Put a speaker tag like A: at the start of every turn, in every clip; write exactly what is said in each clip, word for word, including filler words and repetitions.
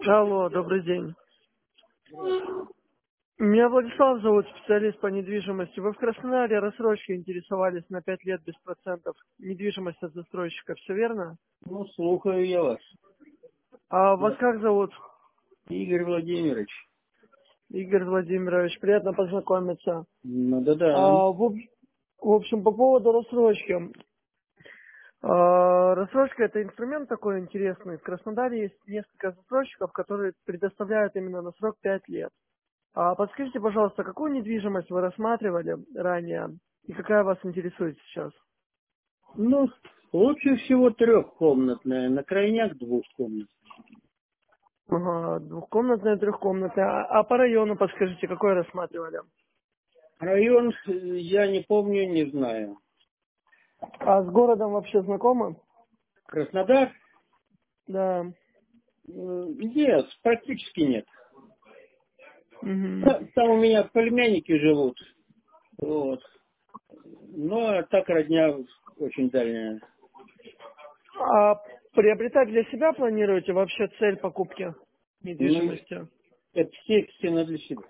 A: Алло, добрый день.
B: Здравствуйте.
A: Меня Владислав зовут, специалист по недвижимости. Вы в Краснодаре рассрочки интересовались на пять лет без процентов. Недвижимость от застройщика, все верно?
B: Ну, слухаю я вас.
A: А вас
B: Да.
A: как зовут?
B: Игорь Владимирович.
A: Игорь Владимирович, приятно познакомиться.
B: Ну да-да.
A: А, в, об- в общем, по поводу рассрочки. А, рассрочка – это инструмент такой интересный. В Краснодаре есть несколько застройщиков, которые предоставляют именно на срок пять лет. А подскажите, пожалуйста, какую недвижимость вы рассматривали ранее и какая вас интересует сейчас?
B: Ну, лучше всего трехкомнатная, на крайняк двухкомнатная.
A: Ага, двухкомнатная, трехкомнатная. А, а по району подскажите, какой рассматривали?
B: Район э, я не помню, не знаю.
A: А с городом вообще знакомы?
B: Краснодар?
A: Да.
B: Э, Нет, практически нет.
A: Мгм.
B: Та- Там у меня племянники живут. Вот. Но так родня очень дальняя.
A: А приобретать для себя планируете вообще цель покупки
B: Ну,
A: недвижимости?
B: это естественно для себя.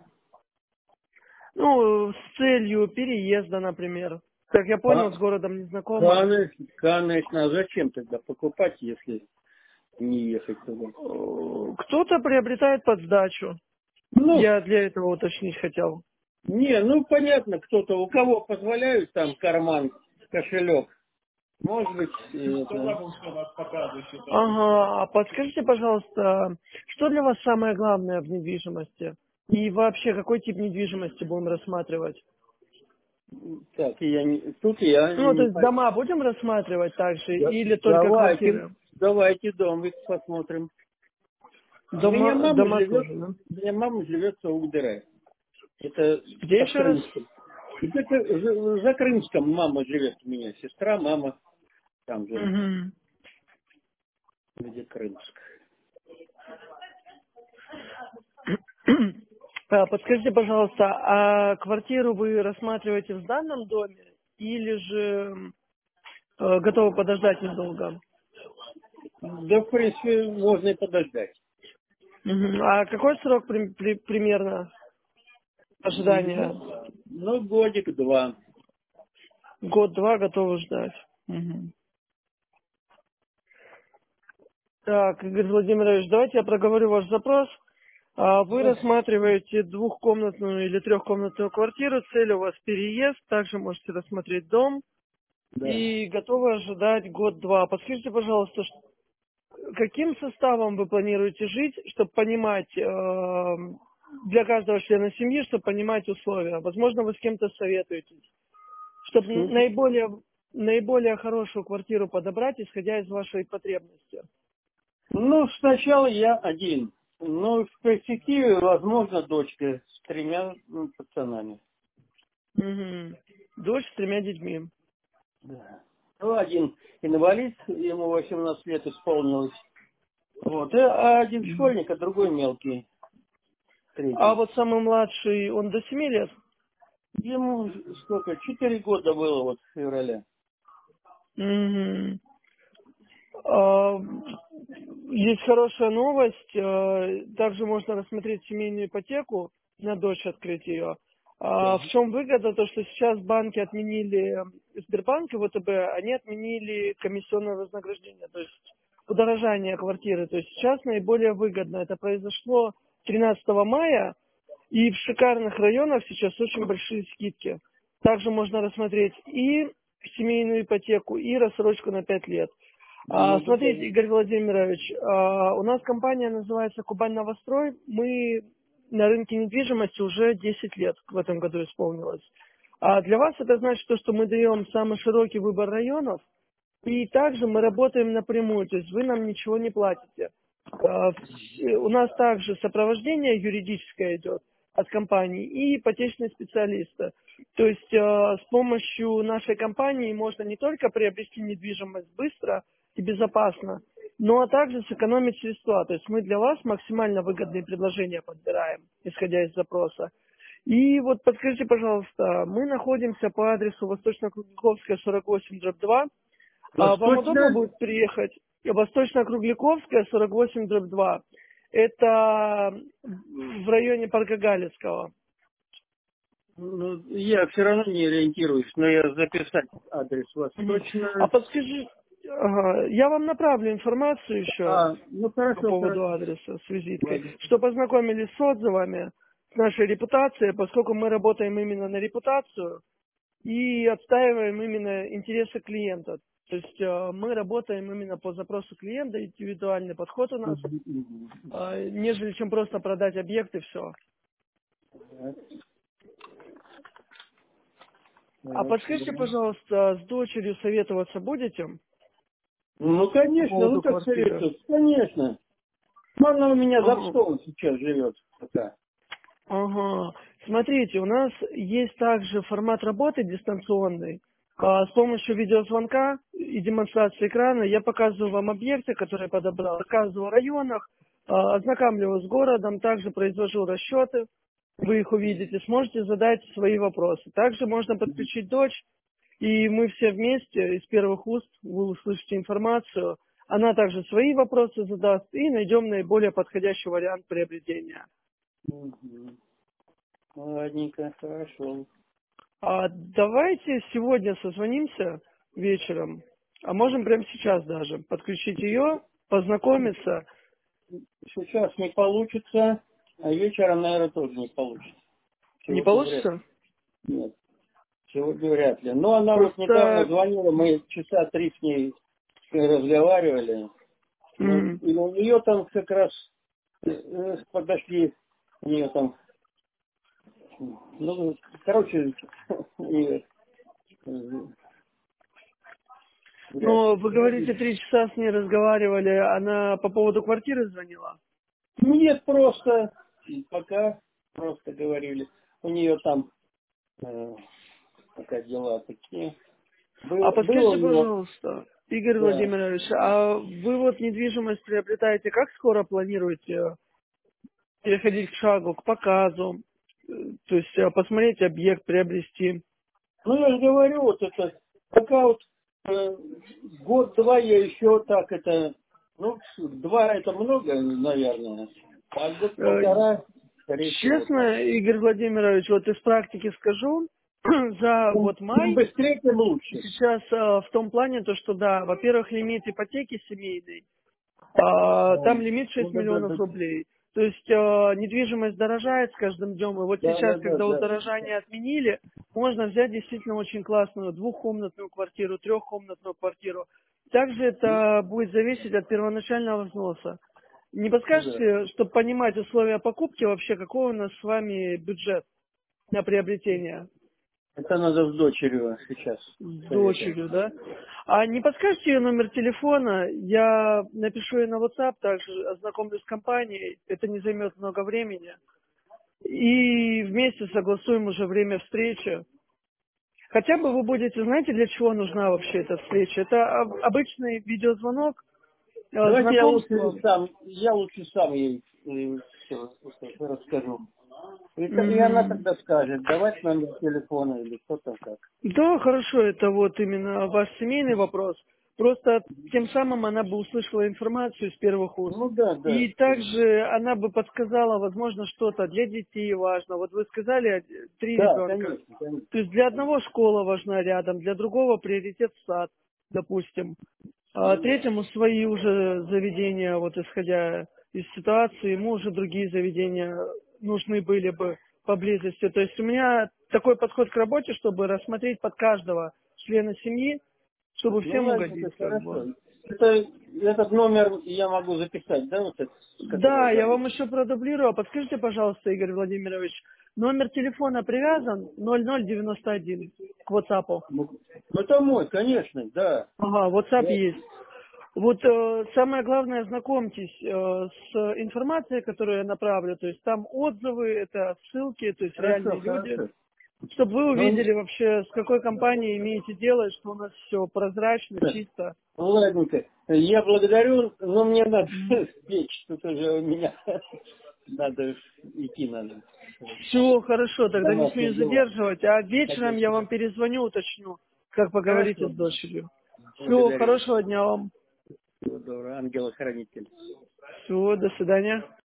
A: Ну, с целью переезда, например. Как я понял, с городом не знакомы.
B: Конечно, конечно. А зачем тогда покупать, если не ехать туда?
A: Э, Кто-то приобретает под сдачу.
B: Ну,
A: Я для этого уточнить хотел.
B: не, ну понятно, кто-то, у кого позволяют там карман, кошелек, может быть, и это.
A: Ага, а подскажите, пожалуйста, что для вас самое главное в недвижимости? И вообще, какой тип недвижимости будем рассматривать?
B: Так, я не, тут я
A: Ну, то
B: не
A: есть
B: пон-
A: дома будем рассматривать также
B: Да-
A: или только
B: Давайте,
A: квартиры?
B: давайте домик посмотрим. У меня
A: Дома,
B: мама
A: дома
B: живет,
A: тоже, да?
B: у меня мама живет в Угдере. Это
A: Где
B: под
A: еще раз?
B: Крымском. Где-то за за Крымском мама живет у меня, сестра, мама там живет,
A: Мгм.
B: где Крымск.
A: А, Подскажите, пожалуйста, а квартиру вы рассматриваете в данном доме или же э, готовы подождать недолго?
B: Да, в принципе, можно и подождать.
A: Мгм. А какой срок при- при- примерно ожидания?
B: Ну, ну, годик-два.
A: Год-два готовы ждать. Мгм. Так, Игорь Владимирович, давайте я проговорю ваш запрос. А, Вы
B: Да,
A: рассматриваете двухкомнатную или трехкомнатную квартиру, цель у вас переезд, также можете рассмотреть дом
B: да.
A: и готовы ожидать год-два. Подскажите, пожалуйста, ш- каким составом вы планируете жить, чтобы понимать, э, для каждого члена семьи, чтобы понимать условия? Возможно, вы с кем-то советуетесь, чтобы
B: Ну,
A: наиболее, наиболее хорошую квартиру подобрать, исходя из вашей потребности.
B: ну, сначала я один. Но в перспективе, возможно, дочка с тремя ну, пацанами.
A: Мгм. Дочь с тремя детьми.
B: Да. Ну, один инвалид, ему восемнадцать лет исполнилось. Вот. И, а один
A: Мгм.
B: школьник, а другой мелкий,
A: А
B: третий.
A: вот самый младший, он до семи лет?
B: Ему сколько? Четыре года было вот в феврале.
A: Мгм. А, Есть хорошая новость. э, Также можно рассмотреть семейную ипотеку, на дочь открыть ее. А в чем выгода? То, что сейчас банки отменили, э, Сбербанк и ВТБ, они отменили комиссионное вознаграждение, то есть удорожание квартиры. То есть сейчас наиболее выгодно. Это произошло тринадцатого мая, и в шикарных районах сейчас очень большие скидки. Также можно рассмотреть и семейную ипотеку, и рассрочку на пять лет. А,
B: Ну, да, да.
A: Смотрите, Игорь Владимирович, а, у нас компания называется Кубань Новострой. Мы на рынке недвижимости уже десять лет в этом году исполнилось. А для вас это значит то, что мы даем самый широкий выбор районов, и также мы работаем напрямую, то есть вы нам ничего не платите. А, вс- У нас также сопровождение юридическое идет от компании и ипотечные специалисты. То есть э, с помощью нашей компании можно не только приобрести недвижимость быстро и безопасно, но а также сэкономить средства. То есть мы для вас максимально выгодные предложения подбираем, исходя из запроса. И вот подскажите, пожалуйста, мы находимся по адресу Восточно-Кругликовская, сорок восемь, дробь два. А вам удобно
B: Восточная?
A: будет приехать? Восточно-Кругляковская, сорок восемь, дробь два. Это в районе парка Галицкого.
B: Ну, я все равно не ориентируюсь, но я записать адрес у вас
A: Мгм. А
B: точно.
A: подскажи, ага, я вам направлю информацию еще
B: А, ну
A: по
B: хорошо,
A: поводу
B: хорошо.
A: адреса с визиткой,
B: Ладно.
A: что познакомились с отзывами, с нашей репутацией, поскольку мы работаем именно на репутацию и отстаиваем именно интересы клиента. То есть э, мы работаем именно по запросу клиента, индивидуальный подход у нас,
B: Мгм, мгм.
A: э, нежели чем просто продать объект и все.
B: Так,
A: А подскажите,
B: хорошо.
A: пожалуйста, с дочерью советоваться будете
B: Ну,
A: по
B: конечно, ну
A: поводу
B: как
A: квартиры?
B: советую, конечно. Ну, она у меня за
A: Ага.
B: столом сейчас живет пока.
A: Ага. Смотрите, у нас есть также формат работы дистанционный. А, С помощью видеозвонка и демонстрации экрана я показываю вам объекты, которые я подобрал, рассказываю о районах, а, ознакомливаю с городом, также произвожу расчеты. Вы их увидите, сможете задать свои вопросы. Также можно подключить дочь, и мы все вместе из первых уст вы услышите информацию. Она также свои вопросы задаст и найдем наиболее подходящий вариант приобретения.
B: Мгм. Ладненько, хорошо.
A: А давайте сегодня созвонимся вечером, а можем прямо сейчас даже подключить ее, познакомиться.
B: Сейчас не получится, а вечером, наверное, тоже не получится.
A: Не
B: Сегодня вряд ли.
A: получится?
B: Нет, сегодня вряд ли. Но она вот недавно
A: Просто
B: звонила, мы часа три с ней разговаривали. Ну,
A: м,
B: и у нее там как раз э, э, подошли, у нее там, ну, короче, и, э, вряд
A: ну,
B: ли.
A: вы говорите, три часа с ней разговаривали, она по поводу квартиры звонила.
B: Нет, просто пока просто говорили. У нее там э, пока дела такие.
A: А
B: Было, было у
A: подскажите,
B: нее,
A: пожалуйста, Игорь
B: да.
A: Владимирович, а вы вот недвижимость приобретаете, как скоро планируете переходить к шагу, к показу, э, то есть э, посмотреть объект, приобрести?
B: Ну, я же говорю, вот это, пока вот э, год-два я еще так это, ну, два это много, наверное, а
A: Э,
B: год-полтора, скорее всего, так.
A: Честно, Игорь Владимирович, вот из практики скажу, за
B: Чем,
A: вот
B: чем
A: май
B: быстрее, тем лучше.
A: сейчас э, в том плане, то, что да, во-первых, лимит ипотеки семейный, а,
B: Да.
A: там лимит
B: Ну,
A: шесть
B: да, да,
A: миллионов
B: да,
A: рублей. То есть э, недвижимость дорожает с каждым днем, и вот
B: да,
A: сейчас,
B: да, да,
A: когда
B: да.
A: удорожание отменили, можно взять действительно очень классную двухкомнатную квартиру, трехкомнатную квартиру. Также
B: Ну,
A: это будет зависеть от первоначального взноса. Не
B: ну да.
A: подскажете, чтобы понимать условия покупки, вообще какой у нас с вами бюджет на приобретение
B: Это надо с дочерью сейчас
A: с
B: советовать.
A: дочерью, да? А не подскажете ее номер телефона? Я напишу ей на WhatsApp, также ознакомлюсь с компанией, это не займет много времени. И вместе согласуем уже время встречи. Хотя бы вы будете, знаете, для чего нужна вообще эта встреча? Это об- обычный видеозвонок, э,
B: Давайте я лучше
A: знакомство.
B: сам, я лучше сам ей все расскажу. И, т- и она
A: Мгм.
B: тогда скажет, давать номер телефона или что там как.
A: Да, хорошо, это вот именно ваш семейный вопрос. Просто тем самым она бы услышала информацию с первых уст.
B: Ну да, да.
A: И также она бы подсказала, возможно, что-то для детей важно. Вот вы сказали, э, три
B: Да,
A: ребенка.
B: конечно, конечно.
A: То есть для одного школа важна рядом, для другого приоритет сад, допустим. А
B: Ну да.
A: третьему свои уже заведения, вот исходя из ситуации, ему уже другие заведения нужны были бы поблизости. То есть у меня такой подход к работе, чтобы рассмотреть под каждого члена семьи, чтобы
B: Ну
A: всем
B: ладно, это
A: угодить, как бы.
B: хорошо. Это, этот номер я могу записать, да, вот этот, с которого
A: Да, я
B: зовут?
A: вам еще продублирую. А подскажите, пожалуйста, Игорь Владимирович, номер телефона привязан ноль ноль девяносто один к WhatsApp.
B: Ну, ну, это мой, конечно, да.
A: Ага, WhatsApp
B: Да.
A: есть. Вот э, самое главное, знакомьтесь э, с информацией, которую я направлю. То есть там отзывы, это ссылки, то есть
B: Хорошо,
A: реальные люди.
B: хорошо.
A: Чтобы вы
B: Ну,
A: увидели вообще, с какой компанией имеете дело, и что у нас все прозрачно, чисто.
B: ну, ладненько. Я благодарю, но мне надо печь. Тут уже у меня надо идти надо.
A: Все хорошо, тогда не
B: Домашние
A: смею
B: дела.
A: задерживать. А вечером
B: Хотел
A: я вам
B: сказать.
A: перезвоню, уточню, как поговорите
B: Хорошо.
A: с дочерью. Всего
B: Благодарю.
A: хорошего дня вам.
B: Всего доброго. Ангела-хранитель.
A: Всего, до свидания.